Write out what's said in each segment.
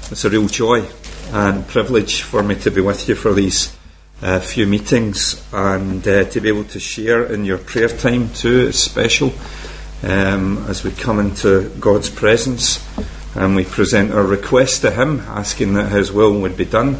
It's a real joy and privilege for me to be with you for these few meetings and to be able to share in your prayer time too. It's special as we come into God's presence and we present our request to Him, asking that His will would be done.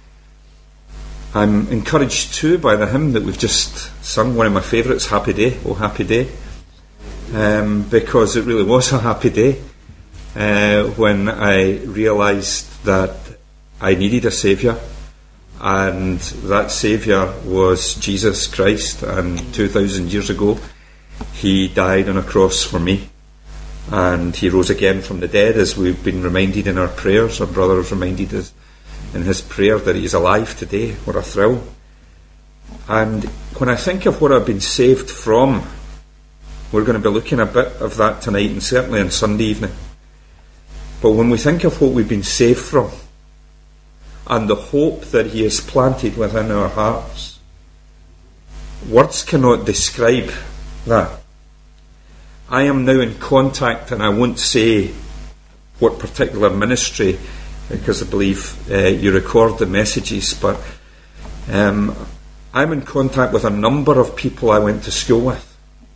I'm encouraged too by the hymn that we've just sung, one of my favourites, Happy Day, Oh Happy Day, because it really was a happy day when I realised that I needed a Saviour, and that Saviour was Jesus Christ, and 2,000 years ago He died on a cross for me, and He rose again from the dead, as we've been reminded in our prayers. Our brother was reminded us in his prayer that He is alive today. What a thrill. And when I think of what I've been saved from, we're going to be looking a bit of that tonight and certainly on Sunday evening. But when we think of what we've been saved from and the hope that He has planted within our hearts, words cannot describe that. I am now in contact, and I won't say what particular ministry, because I believe you record the messages, but I'm in contact with a number of people I went to school with.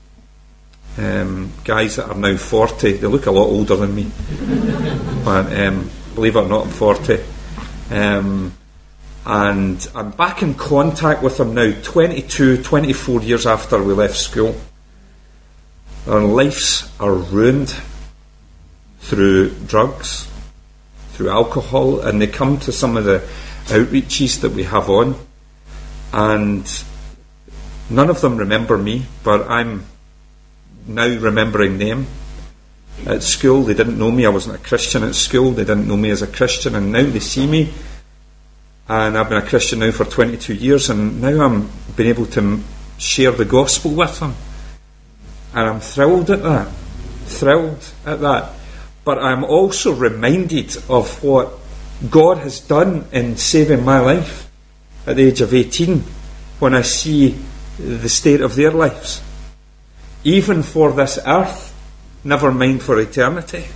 Guys that are now 40. They look a lot older than me, but believe it or not, I'm 40. And I'm back in contact with them now 22, 24 years after we left school. Our lives are ruined through drugs, through alcohol, and they come to some of the outreaches that we have on, and none of them remember me, but I'm now remembering them. At school they didn't know me. I wasn't a Christian at school. They didn't know me as a Christian, and now they see me, and I've been a Christian now for 22 years, and now I'm being able to share the gospel with them, and I'm thrilled at that. But I'm also reminded of what God has done in saving my life at the age of 18 when I see the state of their lives. Even for this earth, never mind for eternity.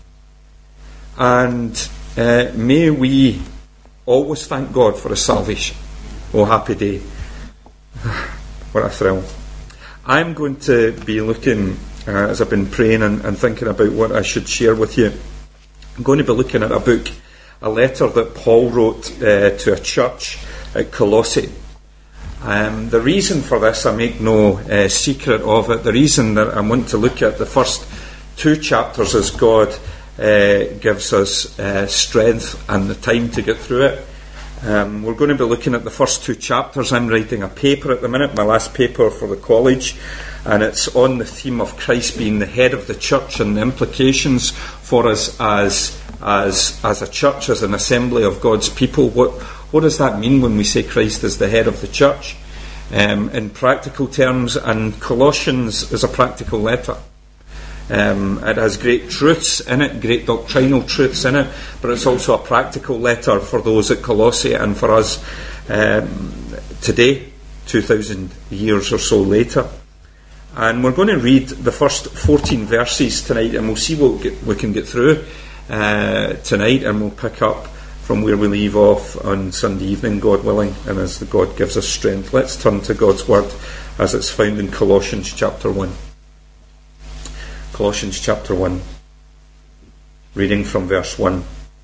And may we always thank God for His salvation. Oh, happy day. What a thrill. I'm going to be looking, as I've been praying and thinking about what I should share with you, I'm going to be looking at a letter that Paul wrote to a church at Colossae. The reason for this, I make no secret of it, the reason that I want to look at the first two chapters as God gives us strength and the time to get through it. We're going to be looking at the first two chapters. I'm writing a paper at the minute, my last paper for the college, and it's on the theme of Christ being the head of the church and the implications for us as a church, as an assembly of God's people. What does that mean when we say Christ is the head of the church? In practical terms, and Colossians is a practical letter. It has great truths in it, great doctrinal truths in it, but it's also a practical letter for those at Colossae and for us today, 2,000 years or so later. And we're going to read the first 14 verses tonight, and we'll see what we can get through tonight, and we'll pick up from where we leave off on Sunday evening, God willing, and as God gives us strength. Let's turn to God's Word as it's found in Colossians chapter 1. Colossians chapter 1, reading from verse 1.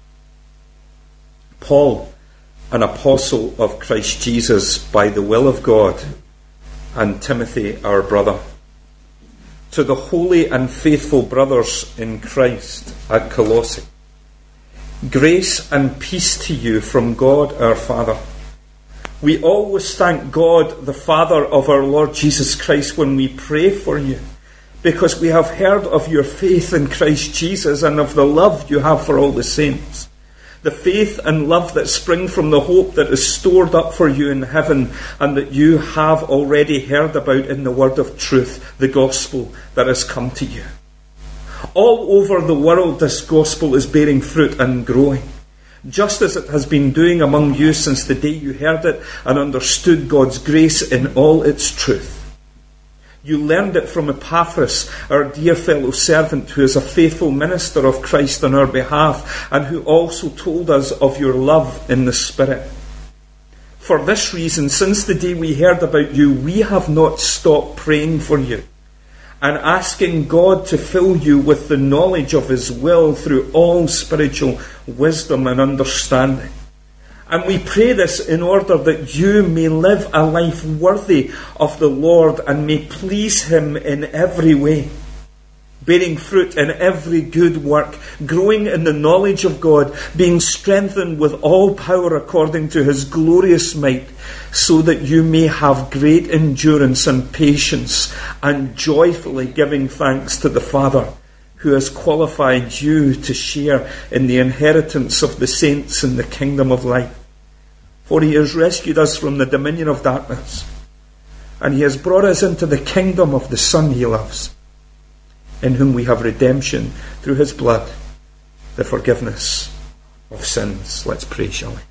Paul, an apostle of Christ Jesus by the will of God, and Timothy, our brother, to the holy and faithful brothers in Christ at Colossae, grace and peace to you from God our Father. We always thank God, the Father of our Lord Jesus Christ, when we pray for you, because we have heard of your faith in Christ Jesus and of the love you have for all the saints. The faith and love that spring from the hope that is stored up for you in heaven, and that you have already heard about in the word of truth, the gospel that has come to you. All over the world this gospel is bearing fruit and growing, just as it has been doing among you since the day you heard it and understood God's grace in all its truth. You learned it from Epaphras, our dear fellow servant, who is a faithful minister of Christ on our behalf, and who also told us of your love in the Spirit. For this reason, since the day we heard about you, we have not stopped praying for you and asking God to fill you with the knowledge of His will through all spiritual wisdom and understanding. And we pray this in order that you may live a life worthy of the Lord and may please Him in every way, bearing fruit in every good work, growing in the knowledge of God, being strengthened with all power according to His glorious might, so that you may have great endurance and patience, and joyfully giving thanks to the Father, who has qualified you to share in the inheritance of the saints in the kingdom of light. For He has rescued us from the dominion of darkness, and He has brought us into the kingdom of the Son He loves, in whom we have redemption through His blood, the forgiveness of sins. Let's pray, shall we?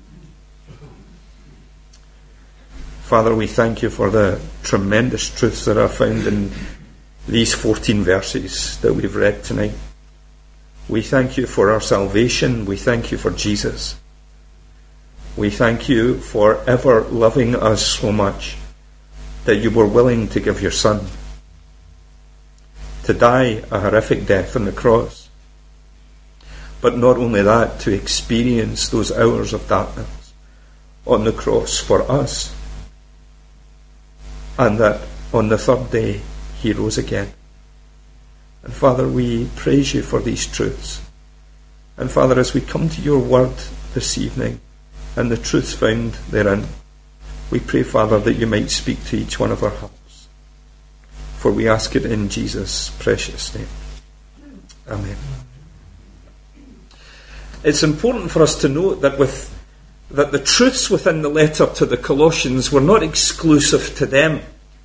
Father, we thank you for the tremendous truths that are found in these 14 verses that we've read tonight. We thank you for our salvation. We thank you for Jesus. We thank you for ever loving us so much that you were willing to give your Son to die a horrific death on the cross. But not only that, to experience those hours of darkness on the cross for us. And that on the third day He rose again. And Father, we praise you for these truths. And Father, as we come to your word this evening and the truths found therein, we pray, Father, that you might speak to each one of our hearts. For we ask it in Jesus' precious name. Amen. It's important for us to note that the truths within the letter to the Colossians were not exclusive to them,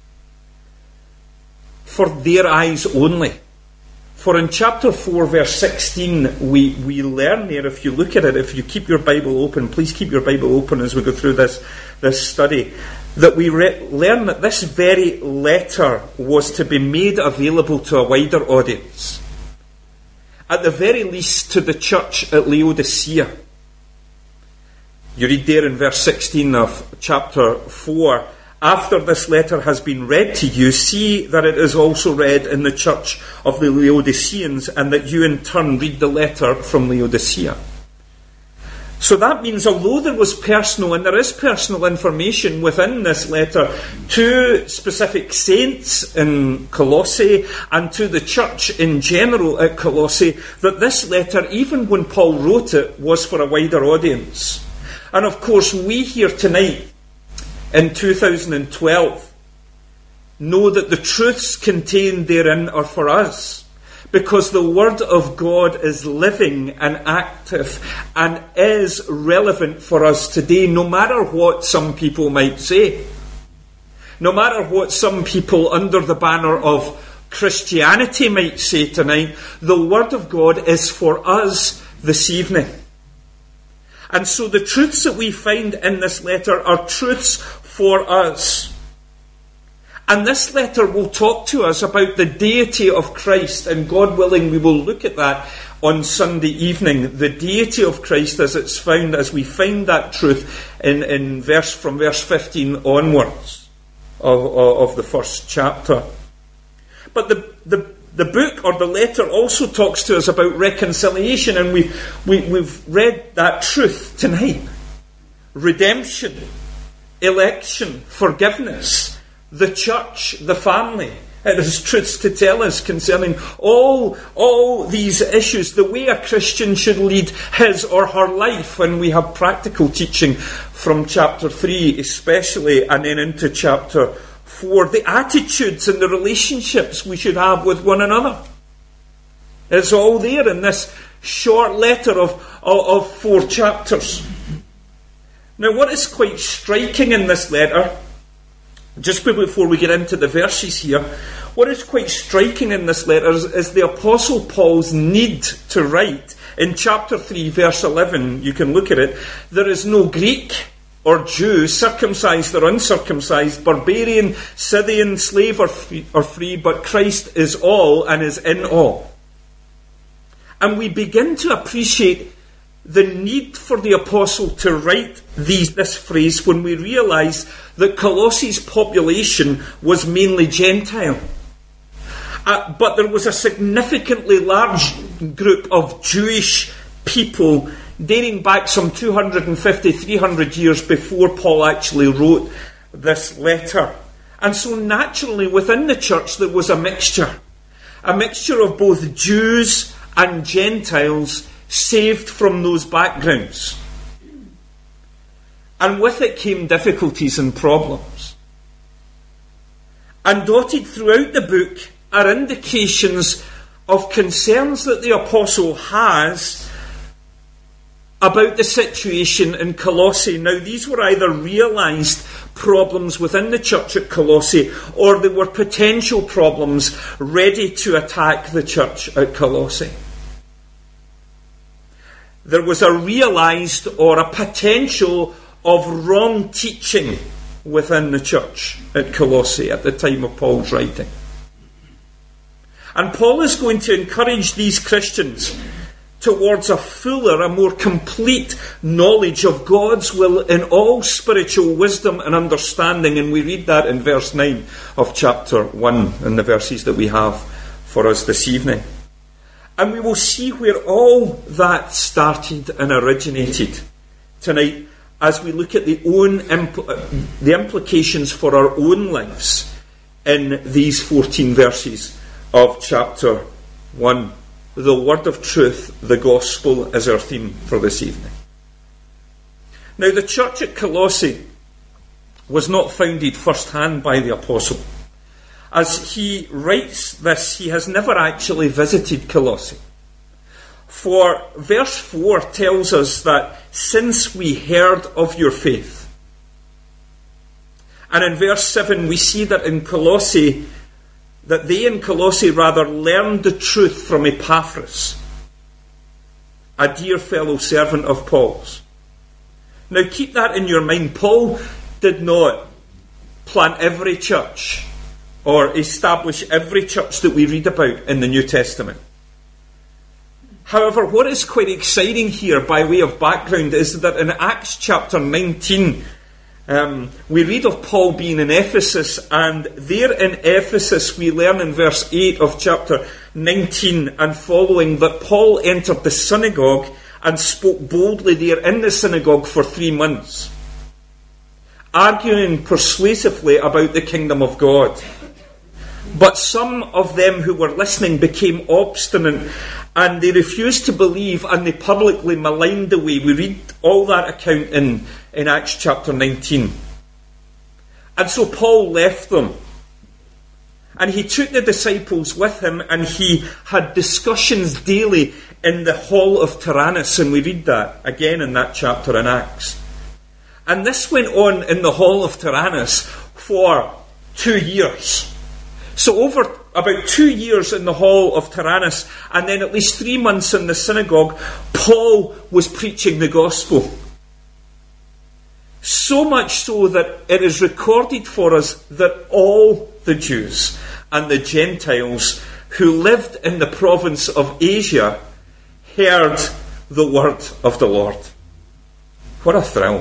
for their eyes only. For in chapter 4, verse 16, we learn there, if you look at it, if you keep your Bible open, please keep your Bible open as we go through this study, that we learn that this very letter was to be made available to a wider audience. At the very least, to the church at Laodicea. You read there in verse 16 of chapter 4, after this letter has been read to you, see that it is also read in the church of the Laodiceans, and that you in turn read the letter from Laodicea. So that means, although there was personal, and there is personal information within this letter to specific saints in Colossae and to the church in general at Colossae, that this letter, even when Paul wrote it, was for a wider audience. And of course, we here tonight, in 2012, know that the truths contained therein are for us, because the Word of God is living and active and is relevant for us today, no matter what some people might say. No matter what some people under the banner of Christianity might say tonight, the Word of God is for us this evening. And so the truths that we find in this letter are truths for us. And this letter will talk to us about the deity of Christ, and God willing, we will look at that on Sunday evening. The deity of Christ as it's found, as we find that truth from verse 15 onwards of the first chapter. But the book or the letter also talks to us about reconciliation, and we've read that truth tonight. Redemption, election, forgiveness, the church, the family. It is truths to tell us concerning all these issues, the way a Christian should lead his or her life. And we have practical teaching from chapter 3 especially, and then into chapter 4, the attitudes and the relationships we should have with one another. It's all there in this short letter of 4 chapters. Now, what is quite striking in this letter, just before we get into the verses here, what is quite striking in this letter is the Apostle Paul's need to write. In chapter 3, verse 11, you can look at it, there is no Greek or Jew, circumcised or uncircumcised, barbarian, Scythian, slave or free, but Christ is all and is in all. And we begin to appreciate the need for the apostle to write this phrase when we realise that Colossae's population was mainly Gentile. But there was a significantly large group of Jewish people dating back some 250, 300 years before Paul actually wrote this letter. And so naturally within the church there was a mixture of both Jews and Gentiles saved from those backgrounds. And with it came difficulties and problems. And dotted throughout the book are indications of concerns that the apostle has about the situation in Colossae. Now, these were either realised problems within the church at Colossae, or they were potential problems ready to attack the church at Colossae. There was a realised or a potential of wrong teaching within the church at Colossae at the time of Paul's writing. And Paul is going to encourage these Christians towards a fuller, a more complete knowledge of God's will in all spiritual wisdom and understanding. And we read that in verse 9 of chapter 1, in the verses that we have for us this evening. And we will see where all that started and originated tonight as we look at the implications for our own lives in these 14 verses of chapter 1. The word of truth, the gospel, is our theme for this evening. Now, the church at Colossae was not founded firsthand by the apostle. As he writes this, he has never actually visited Colossae. For verse 4 tells us that since we heard of your faith. And in verse 7 we see that they in Colossae learned the truth from Epaphras, a dear fellow servant of Paul's. Now keep that in your mind. Paul did not plant every church or establish every church that we read about in the New Testament. However, what is quite exciting here by way of background is that in Acts chapter 19, we read of Paul being in Ephesus, and there in Ephesus we learn in verse 8 of chapter 19 and following that Paul entered the synagogue and spoke boldly there in the synagogue for 3 months, arguing persuasively about the kingdom of God. But some of them who were listening became obstinate and they refused to believe and they publicly maligned the way. We read all that account in Acts chapter 19. And so Paul left them. And he took the disciples with him and he had discussions daily in the hall of Tyrannus. And we read that again in that chapter in Acts. And this went on in the hall of Tyrannus for 2 years. So over about 2 years in the hall of Tyrannus and then at least 3 months in the synagogue, Paul was preaching the gospel. So much so that it is recorded for us that all the Jews and the Gentiles who lived in the province of Asia heard the word of the Lord. What a thrill.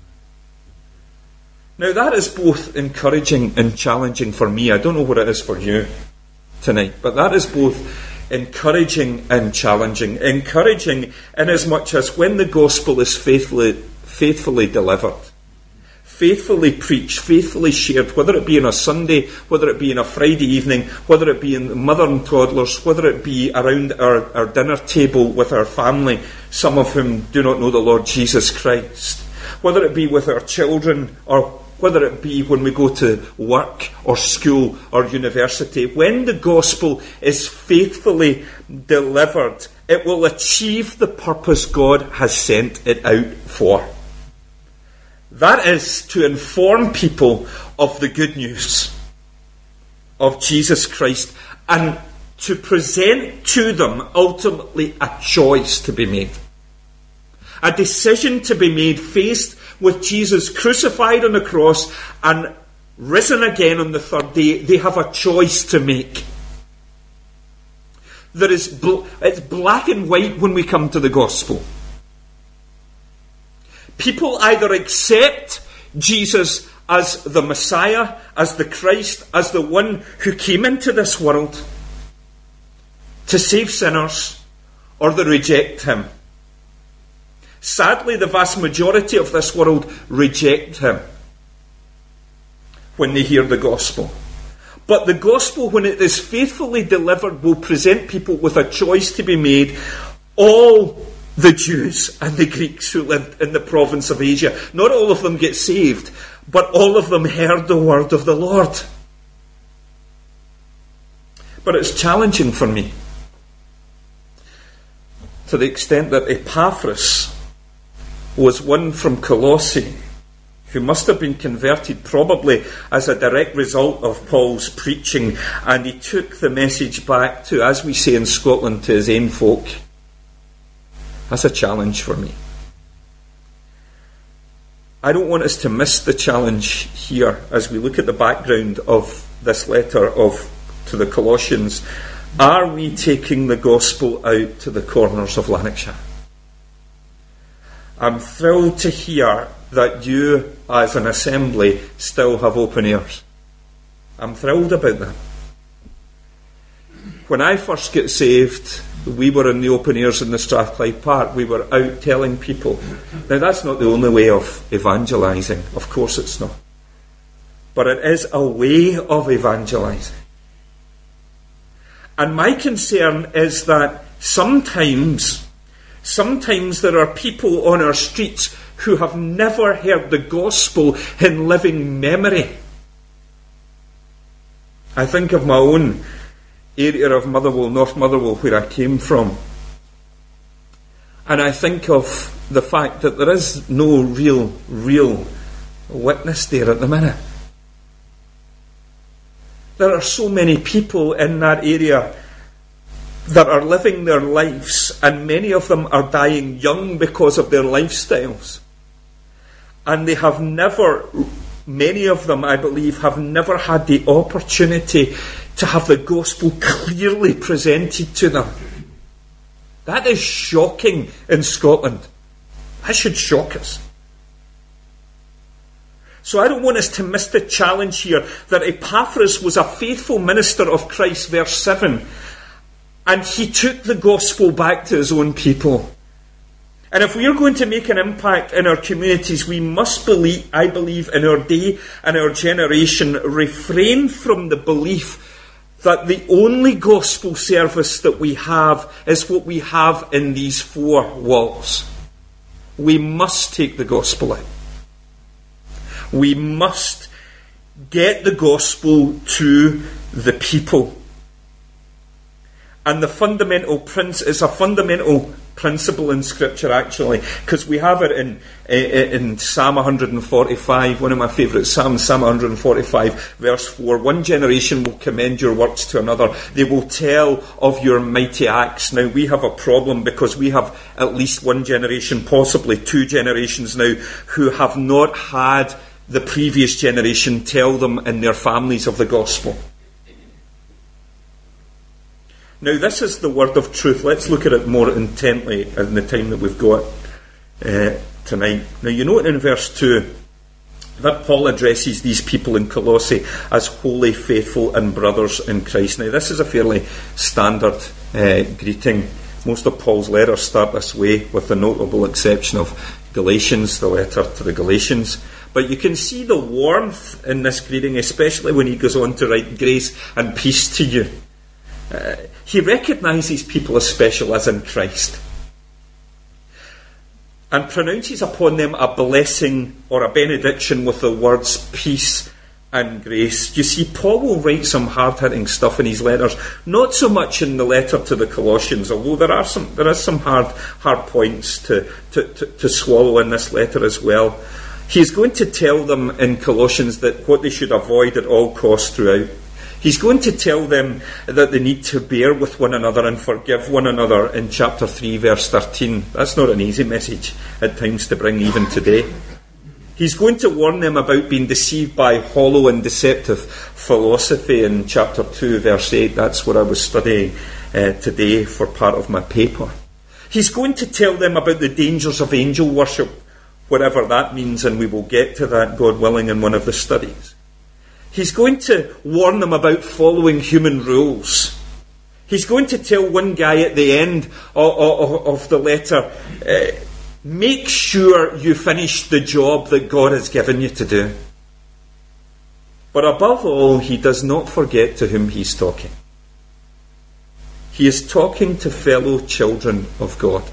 Now that is both encouraging and challenging for me. I don't know what it is for you tonight, but that is both encouraging and challenging. Encouraging inasmuch as when the gospel is faithfully delivered, faithfully preached, faithfully shared, whether it be on a Sunday, whether it be on a Friday evening, whether it be in mother and toddlers, whether it be around our dinner table with our family, some of whom do not know the Lord Jesus Christ, whether it be with our children or whether it be when we go to work or school or university, when the gospel is faithfully delivered, it will achieve the purpose God has sent it out for. That is to inform people of the good news of Jesus Christ and to present to them ultimately a choice to be made. A decision to be made faced with Jesus crucified on the cross and risen again on the third day, they have a choice to make. It's black and white when we come to the gospel. People either accept Jesus as the Messiah, as the Christ, as the one who came into this world to save sinners, or they reject him. Sadly, the vast majority of this world reject him when they hear the gospel. But the gospel, when it is faithfully delivered, will present people with a choice to be made. All the Jews and the Greeks who lived in the province of Asia, not all of them get saved, but all of them heard the word of the Lord. But it's challenging for me, to the extent that Epaphras was one from Colossae who must have been converted probably as a direct result of Paul's preaching, and he took the message back to, as we say in Scotland, to his own folk. That's a challenge for me. I don't want us to miss the challenge here as we look at the background of this letter to the Colossians. Are we taking the gospel out to the corners of Lanarkshire? I'm thrilled to hear that you, as an assembly, still have open ears. I'm thrilled about that. When I first got saved, we were in the open ears in the Strathclyde Park. We were out telling people. Now, that's not the only way of evangelising. Of course it's not. But it is a way of evangelising. And my concern is that sometimes there are people on our streets who have never heard the gospel in living memory. I think of my own area of Motherwell, North Motherwell, where I came from. And I think of the fact that there is no real witness there at the minute. There are so many people in that area that are living their lives, and many of them are dying young because of their lifestyles. And they have never, many of them, I believe, have never had the opportunity to have the gospel clearly presented to them. That is shocking in Scotland. That should shock us. So I don't want us to miss the challenge here that Epaphras was a faithful minister of Christ, verse 7, and he took the gospel back to his own people. And if we are going to make an impact in our communities, we must believe, I believe, in our day and our generation, refrain from the belief that the only gospel service that we have is what we have in these four walls. We must take the gospel out. We must get the gospel to the people. And the fundamental is a fundamental principle in Scripture, actually, because we have it in Psalm 145, one of my favourite Psalms, Psalm 145, verse 4. One generation will commend your works to another. They will tell of your mighty acts. Now, we have a problem because we have at least one generation, possibly two generations now, who have not had the previous generation tell them in their families of the gospel. Now, this is the word of truth. Let's look at it more intently in the time that we've got tonight. Now, you note in verse 2 that Paul addresses these people in Colossae as holy, faithful, and brothers in Christ. Now, this is a fairly standard greeting. Most of Paul's letters start this way, with the notable exception of Galatians, the letter to the Galatians. But you can see the warmth in this greeting, especially when he goes on to write grace and peace to you. He recognises people as special as in Christ and pronounces upon them a blessing or a benediction with the words peace and grace. You see, Paul will write some hard-hitting stuff in his letters, not so much in the letter to the Colossians, although there is some hard points to swallow in this letter as well. He's going to tell them in Colossians that what they should avoid at all costs throughout. He's going to tell them that they need to bear with one another and forgive one another in chapter 3, verse 13. That's not an easy message at times to bring even today. He's going to warn them about being deceived by hollow and deceptive philosophy in chapter 2, verse 8. That's what I was studying today for part of my paper. He's going to tell them about the dangers of angel worship, whatever that means, and we will get to that, God willing, in one of the studies. He's going to warn them about following human rules. He's going to tell one guy at the end of the letter, make sure you finish the job that God has given you to do. But above all, he does not forget to whom he's talking. He is talking to fellow children of God.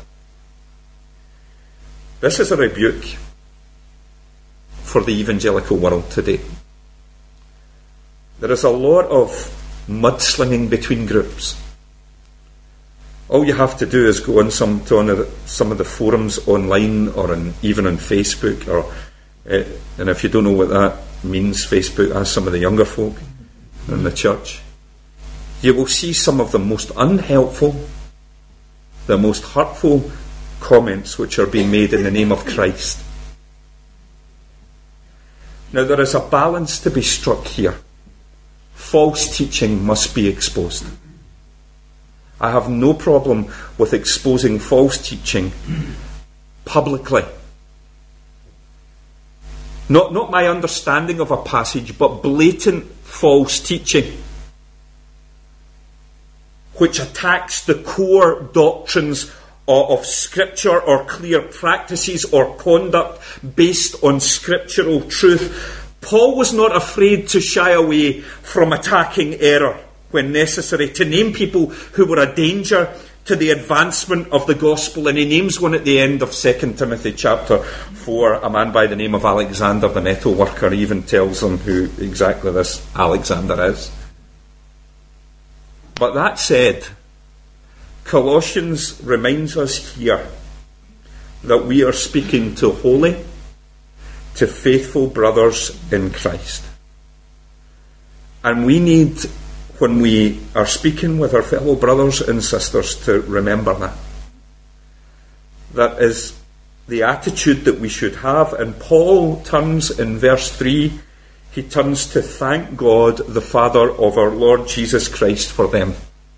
This is a rebuke for the evangelical world today. There is a lot of mudslinging between groups. All you have to do is go on some of the forums online or even on Facebook, and if you don't know what that means, Facebook, ask some of the younger folk in the church. You will see some of the most unhelpful, the most hurtful comments which are being made in the name of Christ. Now there is a balance to be struck here. False teaching must be exposed. I have no problem with exposing false teaching publicly. Not my understanding of a passage, but blatant false teaching which attacks the core doctrines of Scripture or clear practices or conduct based on scriptural truth. Paul was not afraid to shy away from attacking error when necessary, to name people who were a danger to the advancement of the gospel. And he names one at the end of 2 Timothy chapter 4, a man by the name of Alexander the metal worker. He even tells them who exactly this Alexander is. But that said, Colossians reminds us here that we are speaking to holy, to faithful brothers in Christ. And we need, when we are speaking with our fellow brothers and sisters, to remember that. That is the attitude that we should have. And Paul turns in verse 3, he turns to thank God, the Father of our Lord Jesus Christ, for them.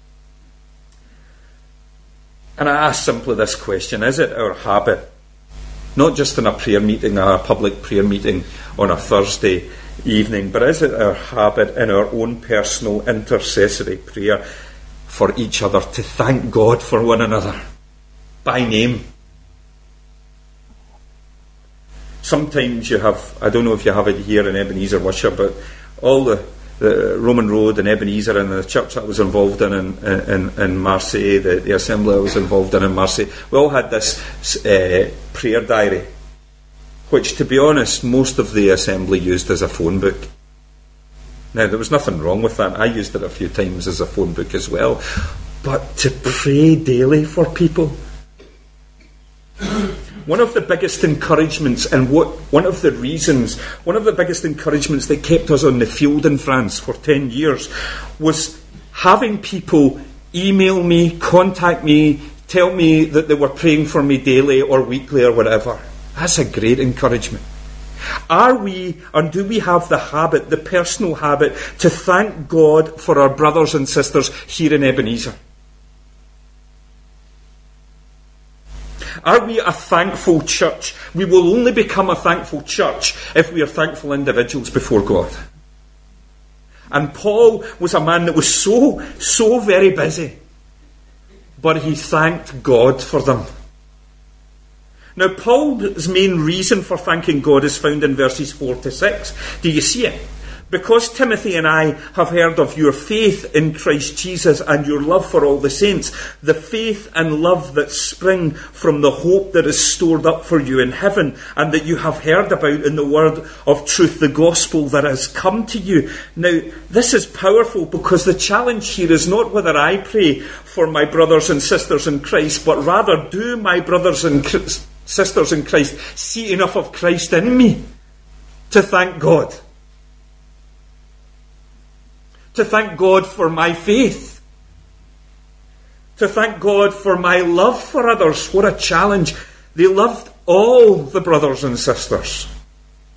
And I ask simply this question: is it our habit, not just in a prayer meeting, a public prayer meeting on a Thursday evening, but is it our habit in our own personal intercessory prayer for each other to thank God for one another by name? Sometimes you have, I don't know if you have it here in Ebenezer Worship, but all the Roman Road and Ebenezer and the church I was involved in Marseille, the assembly I was involved in Marseille, we all had this prayer diary, which, to be honest, most of the assembly used as a phone book. Now, there was nothing wrong with that. I used it a few times as a phone book as well. But to pray daily for people, one of the biggest encouragements and one of the biggest encouragements that kept us on the field in France for 10 years was having people email me, contact me, tell me that they were praying for me daily or weekly or whatever. That's a great encouragement. Are we, and do we have the habit, the personal habit, to thank God for our brothers and sisters here in Ebenezer? Are we a thankful church? We will only become a thankful church if we are thankful individuals before God. And Paul was a man that was so very busy, but he thanked God for them. Now, Paul's main reason for thanking God is found in verses 4 to 6. Do you see it? Because Timothy and I have heard of your faith in Christ Jesus and your love for all the saints, the faith and love that spring from the hope that is stored up for you in heaven and that you have heard about in the word of truth, the gospel that has come to you. Now, this is powerful because the challenge here is not whether I pray for my brothers and sisters in Christ, but rather, do my brothers and sisters in Christ see enough of Christ in me to thank God? To thank God for my faith. To thank God for my love for others. What a challenge. They loved all the brothers and sisters.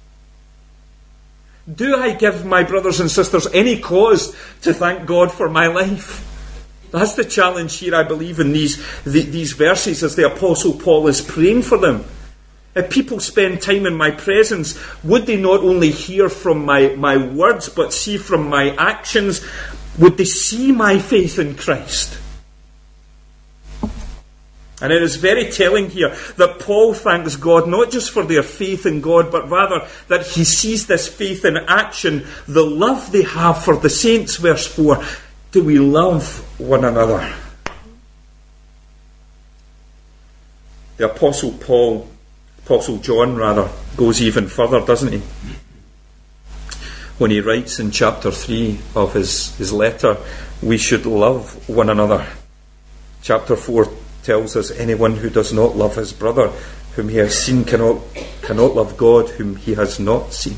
Do I give my brothers and sisters any cause to thank God for my life? That's the challenge here, I believe, in these verses as the Apostle Paul is praying for them. If people spend time in my presence, would they not only hear from my words, but see from my actions? Would they see my faith in Christ? And it is very telling here that Paul thanks God not just for their faith in God, but rather that he sees this faith in action, the love they have for the saints. Verse 4, do we love one another? The Apostle John goes even further, doesn't he? When he writes in chapter 3 of his letter, we should love one another. Chapter 4 tells us anyone who does not love his brother whom he has seen cannot love God whom he has not seen.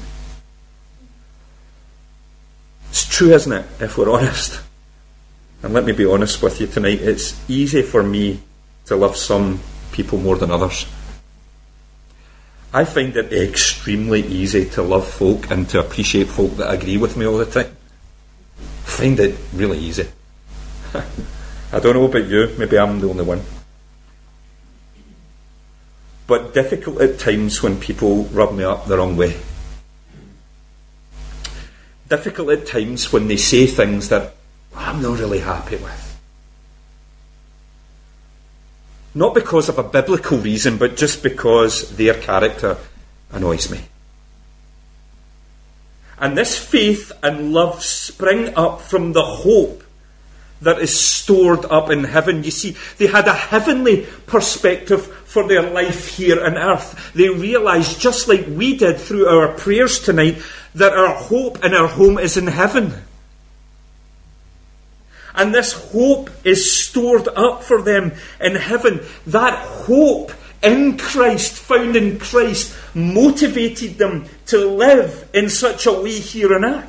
It's true, isn't it, if we're honest? And let me be honest with you tonight, it's easy for me to love some people more than others. I find it extremely easy to love folk and to appreciate folk that agree with me all the time. I find it really easy. I don't know about you, maybe I'm the only one. But difficult at times when people rub me up the wrong way. Difficult at times when they say things that I'm not really happy with. Not because of a biblical reason, but just because their character annoys me. And this faith and love spring up from the hope that is stored up in heaven. You see, they had a heavenly perspective for their life here on earth. They realised, just like we did through our prayers tonight, that our hope and our home is in heaven. And this hope is stored up for them in heaven. That hope in Christ, found in Christ, motivated them to live in such a way here on earth.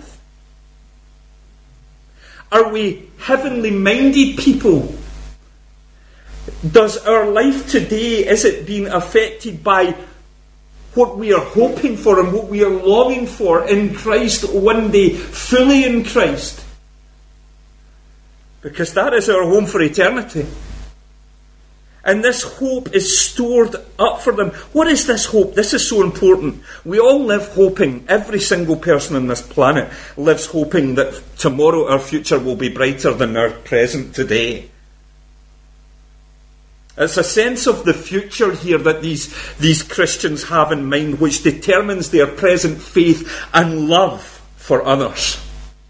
Are we heavenly minded people? Does our life today, is it being affected by what we are hoping for and what we are longing for in Christ one day, fully in Christ? Because that is our home for eternity. And this hope is stored up for them. What is this hope? This is so important. We all live hoping, every single person on this planet lives hoping that tomorrow our future will be brighter than our present today. It's a sense of the future here that these Christians have in mind, which determines their present faith and love for others.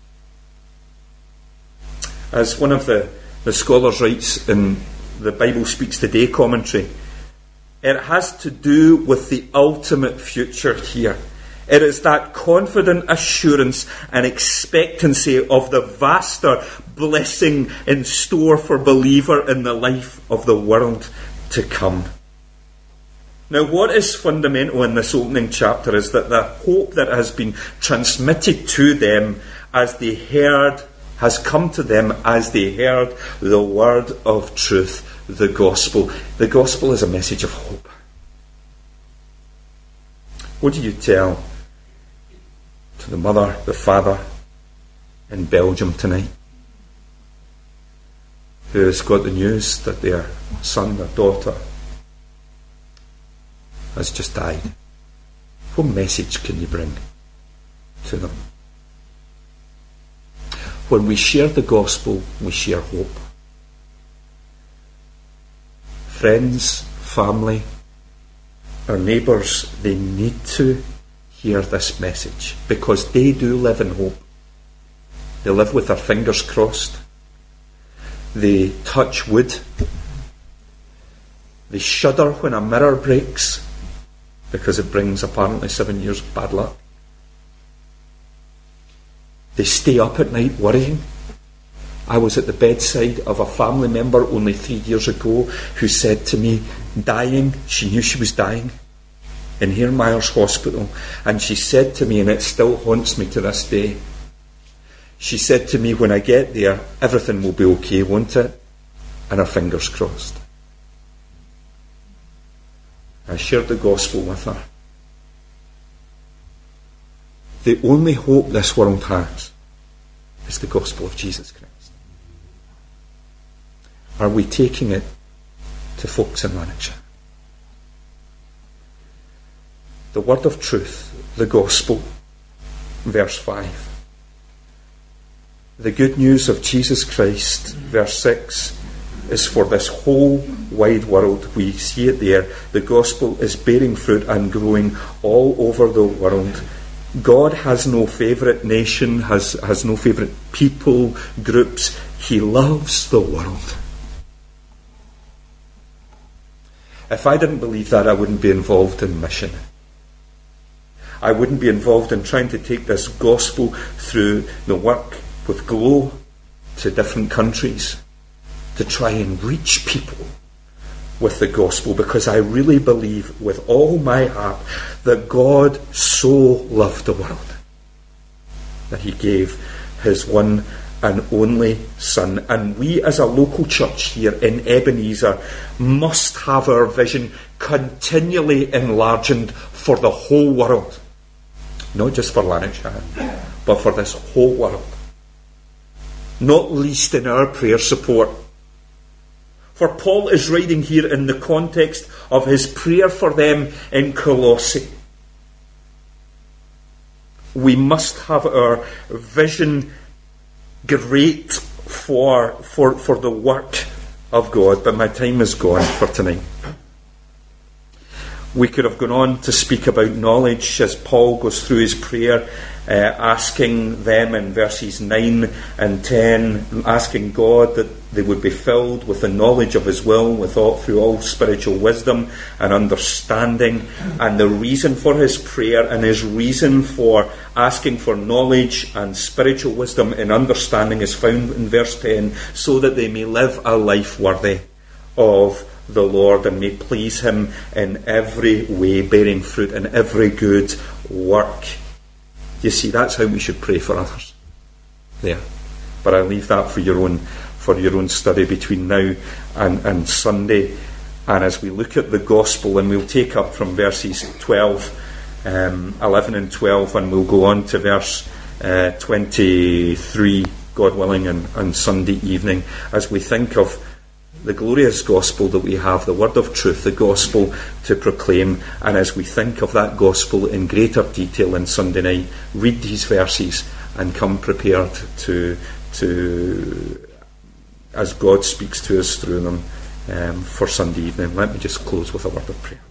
As one of the scholars writes in the Bible Speaks Today commentary, it has to do with the ultimate future here. It is that confident assurance and expectancy of the vaster blessing in store for believer in the life of the world to come. Now, what is fundamental in this opening chapter is that the hope that has been transmitted to them as they heard has come to them as they heard the word of truth, the gospel. The gospel is a message of hope. What do you tell to the mother, the father in Belgium tonight who has got the news that their son or daughter has just died? What message can you bring to them? When we share the gospel, we share hope. Friends, family, our neighbours, they need to hear this message because they do live in hope. They live with their fingers crossed. They touch wood. They shudder when a mirror breaks because it brings apparently 7 years of bad luck. They stay up at night worrying. I was at the bedside of a family member only 3 years ago who said to me, dying, she knew she was dying, in Hare Myers Hospital, and she said to me, and it still haunts me to this day, she said to me, when I get there, everything will be okay, won't it? And her fingers crossed. I shared the gospel with her. the only hope this world has is the gospel of Jesus Christ. Are we taking it to folks in Lanarkshire? The word of truth, the gospel, verse 5. The good news of Jesus Christ, verse 6, is for this whole wide world. We see it there. The gospel is bearing fruit and growing all over the world. God has no favourite nation, has no favourite people, groups. He loves the world. If I didn't believe that, I wouldn't be involved in mission. I wouldn't be involved in trying to take this gospel through the work with Glow to different countries to try and reach people with the gospel, because I really believe with all my heart that God so loved the world that he gave his one and only Son. And we as a local church here in Ebenezer must have our vision continually enlarged for the whole world. Not just for Lanarkshire, but for this whole world. Not least in our prayer support. For Paul is writing here in the context of his prayer for them in Colossae. We must have our vision great for the work of God, but my time is gone for tonight. We could have gone on to speak about knowledge as Paul goes through his prayer, asking them in verses 9 and 10, asking God that they would be filled with the knowledge of his will, through all spiritual wisdom and understanding. And the reason for his prayer and his reason for asking for knowledge and spiritual wisdom and understanding is found in verse 10, so that they may live a life worthy of the Lord and may please him in every way, bearing fruit in every good work. You see, that's how we should pray for others. There. But I'll leave that for your own study between now and Sunday. And as we look at the gospel, and we'll take up from verses 11 and 12, and we'll go on to verse 23, God willing, and Sunday evening, as we think of the glorious gospel that we have, the word of truth, the gospel to proclaim. And as we think of that gospel in greater detail on Sunday night, read these verses and come prepared to as God speaks to us through them for Sunday evening. Let me just close with a word of prayer.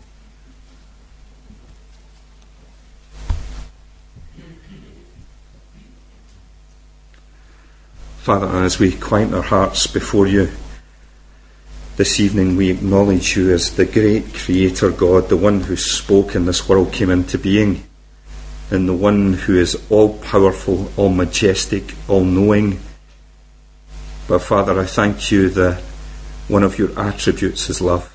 Father, as we quiet our hearts before you this evening, we acknowledge you as the great Creator God, the one who spoke and this world came into being, and the one who is all-powerful, all-majestic, all-knowing. But Father, I thank you that one of your attributes is love.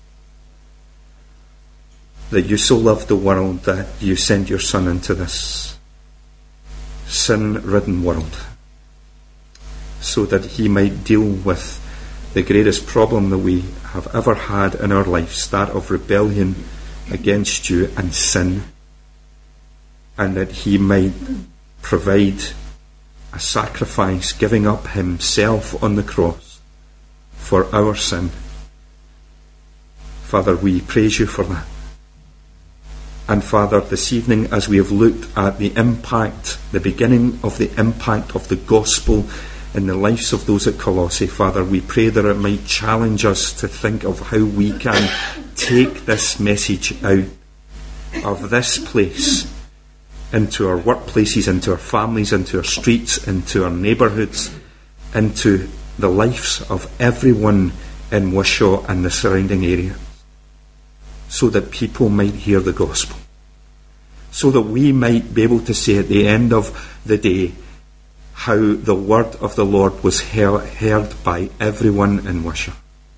That you so loved the world that you sent your Son into this sin-ridden world, so that he might deal with the greatest problem that we have ever had in our lives, that of rebellion against you and sin, and that he might provide a sacrifice, giving up himself on the cross for our sin. Father, we praise you for that. And Father, this evening, as we have looked at the impact, the beginning of the impact of the gospel in the lives of those at Colossae, Father, we pray that it might challenge us to think of how we can take this message out of this place into our workplaces, into our families, into our streets, into our neighbourhoods, into the lives of everyone in Wishaw and the surrounding area, so that people might hear the gospel, so that we might be able to say at the end of the day how the word of the Lord was heard by everyone in Wishaw.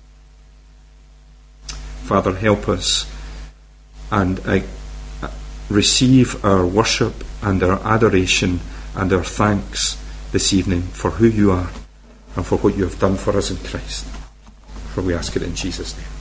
Father, help us and receive our worship and our adoration and our thanks this evening for who you are and for what you have done for us in Christ. For we ask it in Jesus' name.